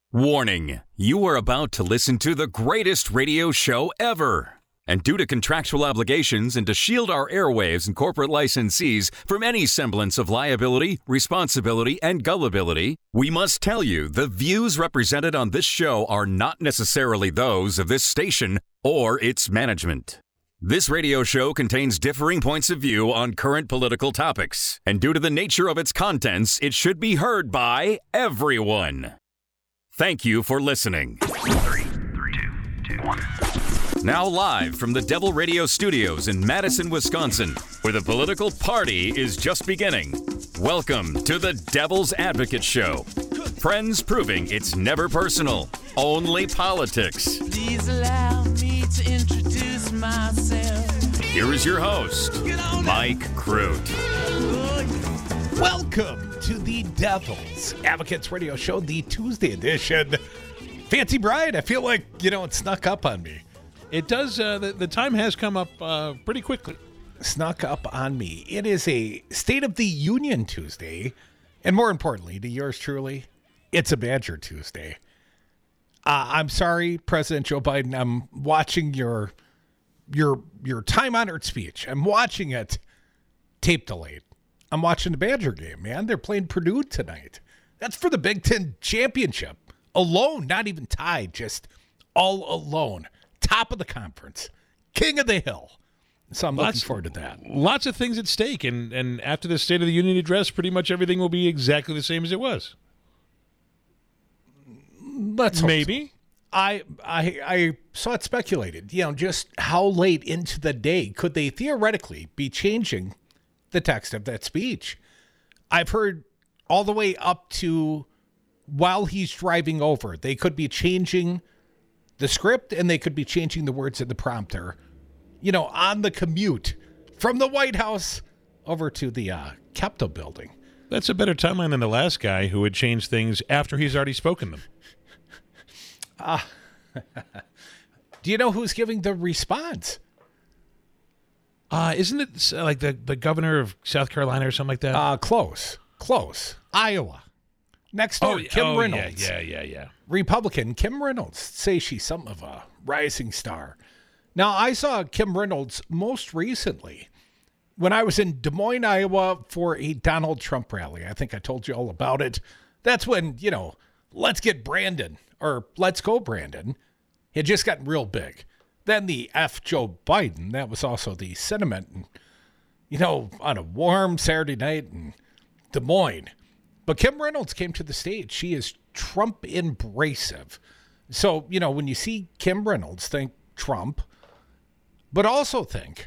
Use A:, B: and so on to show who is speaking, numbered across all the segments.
A: Warning, you are about to listen to the greatest radio show ever. And due to contractual obligations and to shield our airwaves and corporate licensees from any semblance of liability, responsibility, and gullibility, we must tell you the views represented on this show are not necessarily those of this station or its management. This radio show contains differing points of view on current political topics, and due to the nature of its contents, it should be heard by everyone. Thank you for listening.
B: 3, 2, 1.
A: Now live from the Devil Radio Studios in Madison, Wisconsin, where the political party is just beginning. Welcome to the Devil's Advocate Show. Friends proving it's never personal, only politics.
C: Please allow me to introduce myself.
A: Here is your host, Mike Crute.
D: Welcome to the Devil's Advocates Radio Show, the Tuesday edition. Fancy Brian, I feel like, it snuck up on me.
E: It does. The time has come up pretty quickly.
D: Snuck up on me. It is a State of the Union Tuesday. And more importantly, to yours truly, it's a Badger Tuesday. I'm sorry, President Joe Biden. I'm watching your time-honored speech. I'm watching it tape delayed. I'm watching the Badger game, man. They're playing Purdue tonight. That's for the Big Ten Championship. Alone, not even tied, just all alone. Top of the conference. King of the Hill. So I'm looking forward to that.
E: Lots of things at stake, and after the State of the Union address, pretty much everything will be exactly the same as it was.
D: Let's hope
E: maybe.
D: So. I saw it speculated, just how late into the day could they theoretically be changing the text of that speech. I've heard all the way up to while he's driving over, they could be changing the script and they could be changing the words in the prompter, on the commute from the White House over to the Capitol building.
E: That's a better timeline than the last guy who would change things after he's already spoken them.
D: Do you know who's giving the response?
E: Isn't it like the governor of South Carolina or something like that?
D: Close. Iowa. Next door, Kim Reynolds.
E: Yeah.
D: Republican Kim Reynolds. Say she's something of a rising star. Now, I saw Kim Reynolds most recently when I was in Des Moines, Iowa for a Donald Trump rally. I think I told you all about it. That's when, let's get Brandon or let's go Brandon had just gotten real big. Then the F Joe Biden, that was also the sentiment, and, on a warm Saturday night in Des Moines. But Kim Reynolds came to the stage. She is Trump-embracive. So, when you see Kim Reynolds, think Trump, but also think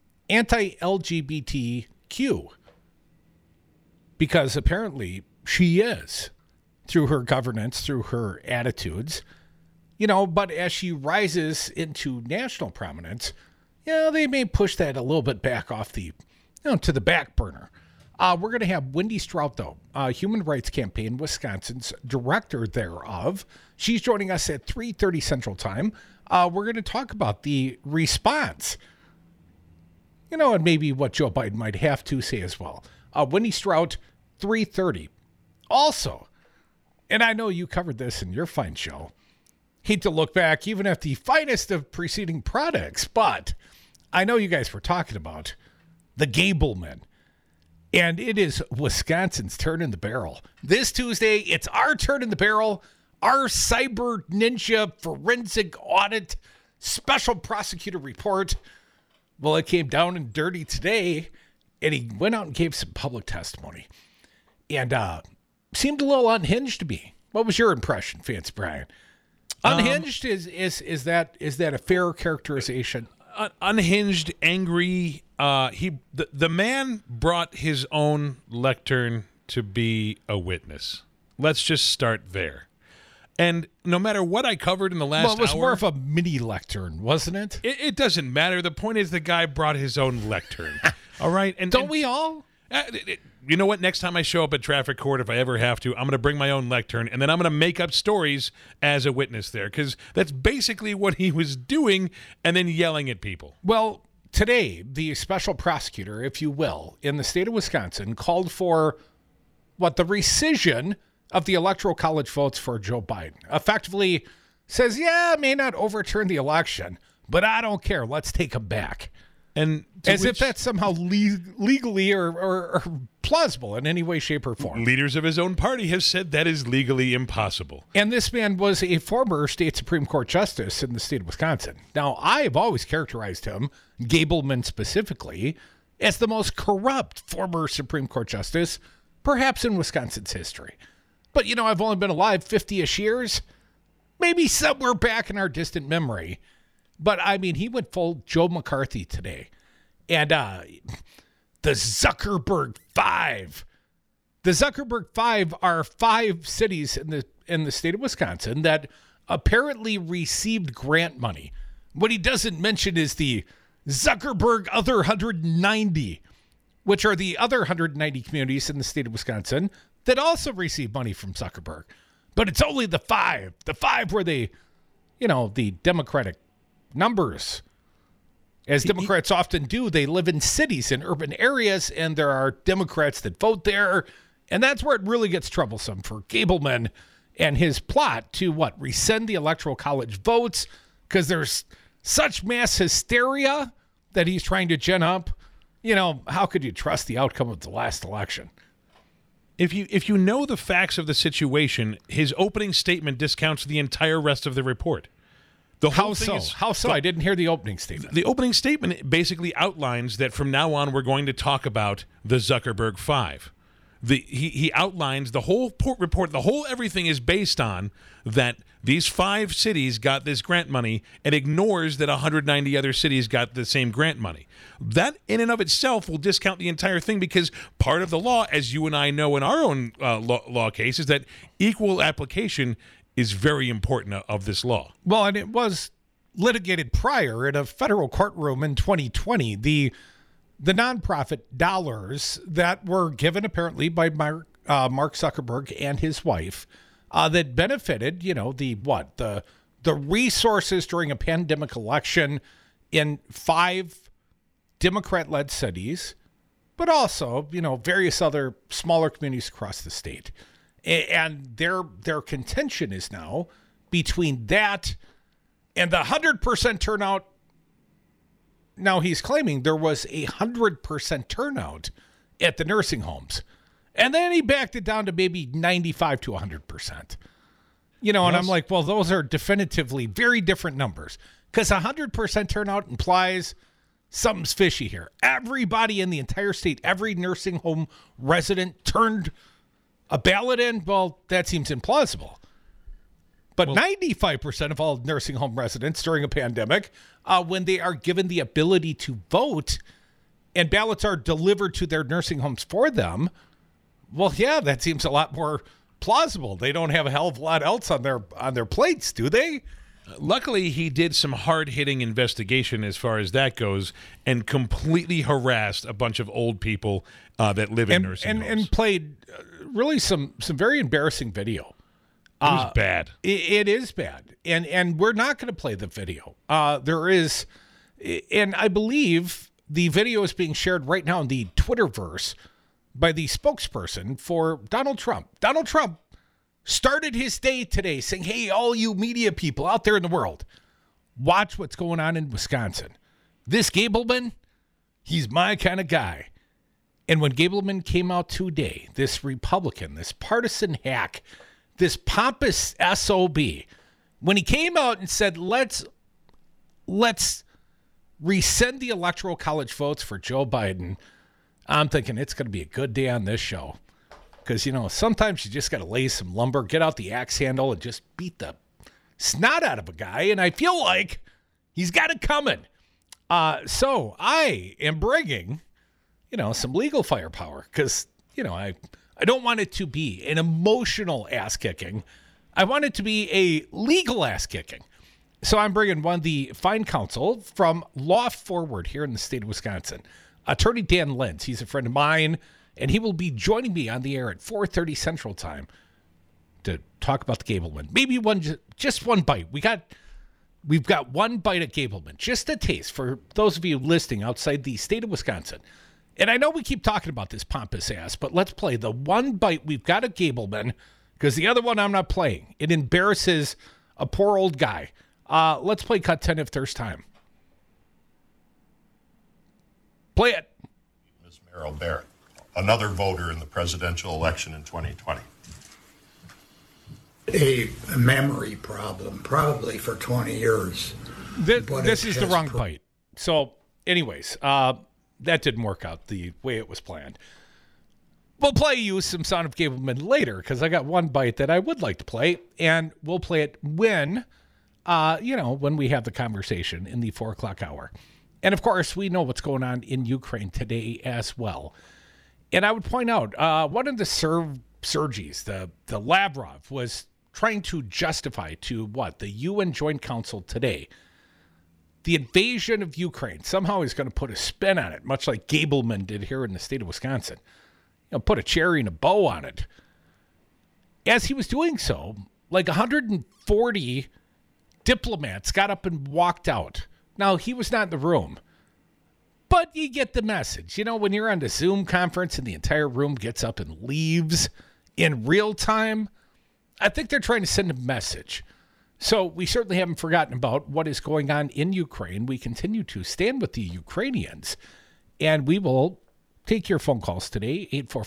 D: anti-LGBTQ. Because apparently she is, through her governance, through her attitudes. But as she rises into national prominence, they may push that a little bit back off the, to the back burner. We're going to have Wendy Strout, though, Human Rights Campaign, Wisconsin's director thereof. She's joining us at 3:30 Central Time. We're going to talk about the response, and maybe what Joe Biden might have to say as well. Wendy Strout, 3:30. Also, and I know you covered this in your fine show, hate to look back even at the finest of preceding products, but I know you guys were talking about the Gableman. And it is Wisconsin's turn in the barrel. This Tuesday, it's our turn in the barrel. Our cyber ninja forensic audit special prosecutor report. Well, it came down and dirty today, and he went out and gave some public testimony. And seemed a little unhinged to me. What was your impression, Fancy Brian? Unhinged is that a fair characterization?
E: Unhinged, angry. The man brought his own lectern to be a witness. Let's just start there. And no matter what I covered in the last hour...
D: Well, it was more of a mini lectern, wasn't it?
E: It doesn't matter. The point is the guy brought his own lectern. All right?
D: Don't we all?
E: You know what? Next time I show up at traffic court, if I ever have to, I'm going to bring my own lectern, and then I'm going to make up stories as a witness there, because that's basically what he was doing, and then yelling at people.
D: Well, today, the special prosecutor, if you will, in the state of Wisconsin, called for, the rescission of the Electoral College votes for Joe Biden. Effectively says, yeah, I may not overturn the election, but I don't care. Let's take them back.
E: And
D: as if that's somehow legally or plausible in any way, shape, or form.
E: Leaders of his own party have said that is legally impossible.
D: And this man was a former state Supreme Court justice in the state of Wisconsin. Now, I have always characterized him, Gableman specifically, as the most corrupt former Supreme Court justice, perhaps in Wisconsin's history. But, I've only been alive 50-ish years, maybe somewhere back in our distant memory. But, he went full Joe McCarthy today. And the Zuckerberg Five. The Zuckerberg Five are 5 cities in the state of Wisconsin that apparently received grant money. What he doesn't mention is the Zuckerberg other 190, which are the other 190 communities in the state of Wisconsin that also receive money from Zuckerberg. But it's only the 5 where they, the Democratic numbers. As Democrats often do, they live in cities, in urban areas, and there are Democrats that vote there. And that's where it really gets troublesome for Gableman and his plot to, rescind the Electoral College votes, because there's such mass hysteria that he's trying to gin up. How could you trust the outcome of the last election?
E: If you know the facts of the situation, his opening statement discounts the entire rest of the report.
D: How so? I didn't hear the opening statement.
E: The opening statement basically outlines that from now on we're going to talk about the Zuckerberg Five. He outlines the whole report. The whole everything is based on that these 5 cities got this grant money and ignores that 190 other cities got the same grant money. That in and of itself will discount the entire thing, because part of the law, as you and I know in our own law case, is that equal application is very important of this law.
D: Well, and it was litigated prior in a federal courtroom in 2020. The nonprofit dollars that were given apparently by Mark Zuckerberg and his wife that benefited, the resources during a pandemic election in 5 Democrat-led cities, but also, various other smaller communities across the state. And their contention is now between that and the 100% turnout. Now he's claiming there was 100% turnout at the nursing homes. And then he backed it down to maybe 95 to 100%. And I'm like, well, those are definitively very different numbers, because 100% turnout implies something's fishy here. Everybody in the entire state, every nursing home resident turned a ballot in. Well, that seems implausible. But 95% of all nursing home residents during a pandemic, when they are given the ability to vote and ballots are delivered to their nursing homes for them, well, yeah, that seems a lot more plausible. They don't have a hell of a lot else on their plates, do they?
E: Luckily, he did some hard-hitting investigation as far as that goes, and completely harassed a bunch of old people that live in nursing homes. And
D: played really some very embarrassing video.
E: It was bad.
D: It is bad. And we're not going to play the video. There is, and I believe the video is being shared right now in the Twitterverse by the spokesperson for Donald Trump. Donald Trump started his day today saying, hey, all you media people out there in the world, watch what's going on in Wisconsin. This Gableman, he's my kind of guy. And when Gableman came out today, this Republican, this partisan hack, this pompous SOB, when he came out and said, let's rescind the Electoral College votes for Joe Biden, I'm thinking it's going to be a good day on this show. Because, sometimes you just got to lay some lumber, get out the axe handle, and just beat the snot out of a guy. And I feel like he's got it coming. So I am bringing, some legal firepower. Because, I don't want it to be an emotional ass-kicking. I want it to be a legal ass-kicking. So I'm bringing one of the fine counsel from Law Forward here in the state of Wisconsin, Attorney Dan Lentz. He's a friend of mine, and he will be joining me on the air at 4:30 Central Time to talk about the Gableman. Maybe just one bite. We've got one bite at Gableman, just a taste for those of you listening outside the state of Wisconsin. And I know we keep talking about this pompous ass, but let's play the one bite we've got at Gableman, because the other one I'm not playing. It embarrasses a poor old guy. Let's play cut 10 if there's time. Play it.
F: Ms. Merrill Barrett, another voter in the presidential election in 2020.
G: A memory problem, probably for 20 years.
D: This is the wrong bite. So, anyways, that didn't work out the way it was planned. We'll play you some Son of Gableman later because I got one bite that I would like to play, and we'll play it when we have the conversation in the 4 o'clock hour. And, of course, we know what's going on in Ukraine today as well. And I would point out, one of the Sergis, the Lavrov, was trying to justify to the UN Joint Council today, the invasion of Ukraine. Somehow he's going to put a spin on it, much like Gableman did here in the state of Wisconsin. Put a cherry and a bow on it. As he was doing so, like 140 diplomats got up and walked out. Now, he was not in the room, but you get the message. When you're on the Zoom conference and the entire room gets up and leaves in real time, I think they're trying to send a message. So we certainly haven't forgotten about what is going on in Ukraine. We continue to stand with the Ukrainians, and we will take your phone calls today,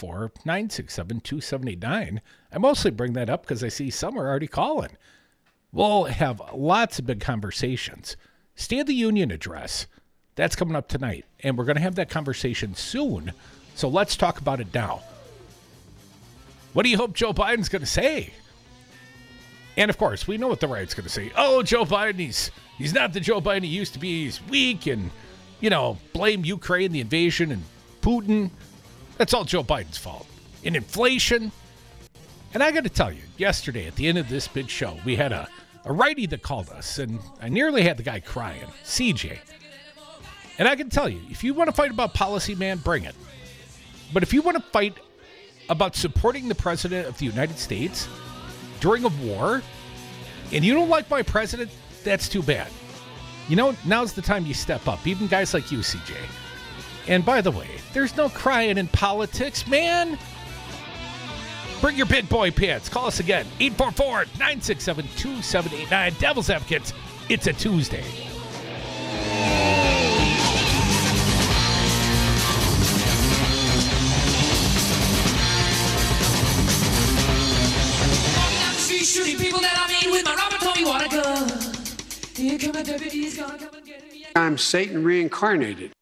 D: 844-967-2789. I mostly bring that up because I see some are already calling. We'll have lots of big conversations. State of the Union address, that's coming up tonight, and we're going to have that conversation soon. So let's talk about it now. What do you hope Joe Biden's going to say? And, of course, we know what the right's going to say. Oh, Joe Biden, he's not the Joe Biden he used to be. He's weak and, blame Ukraine, the invasion, and Putin. That's all Joe Biden's fault. And inflation. And I got to tell you, yesterday at the end of this big show, we had a righty that called us, and I nearly had the guy crying, CJ. And I can tell you, if you want to fight about policy, man, bring it. But if you want to fight about supporting the president of the United States during a war, and you don't like my president, that's too bad. Now's the time you step up, even guys like you, CJ. And by the way, there's no crying in politics, man. Bring your big boy pants. Call us again, 844-967-2789. Devil's Advocates, it's a Tuesday.
C: Shooting people that I mean with my Robert told me what a gun. Here come my deputies, gonna come and get me.
H: I'm Satan reincarnated.